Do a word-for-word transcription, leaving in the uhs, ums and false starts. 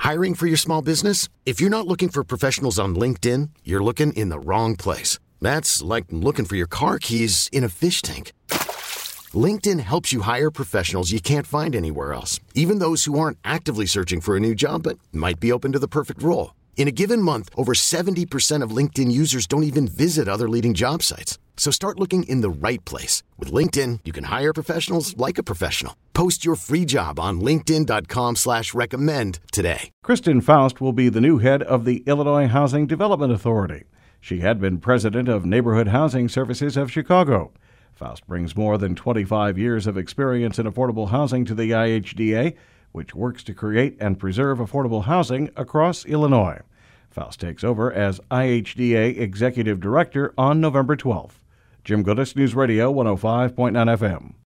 Hiring for your small business? If you're not looking for professionals on LinkedIn, you're looking in the wrong place. That's like looking for your car keys in a fish tank. LinkedIn helps you hire professionals you can't find anywhere else, even those who aren't actively searching for a new job but might be open to the perfect role. In a given month, over seventy percent of LinkedIn users don't even visit other leading job sites. So start looking in the right place. With LinkedIn, you can hire professionals like a professional. Post your free job on linkedin dot com slash recommend today. Kristen Faust will be the new head of the Illinois Housing Development Authority. She had been president of Neighborhood Housing Services of Chicago. Faust brings more than twenty-five years of experience in affordable housing to the I H D A, which works to create and preserve affordable housing across Illinois. Faust takes over as I H D A Executive Director on November twelfth. Jim Goodis, News Radio one oh five point nine F M.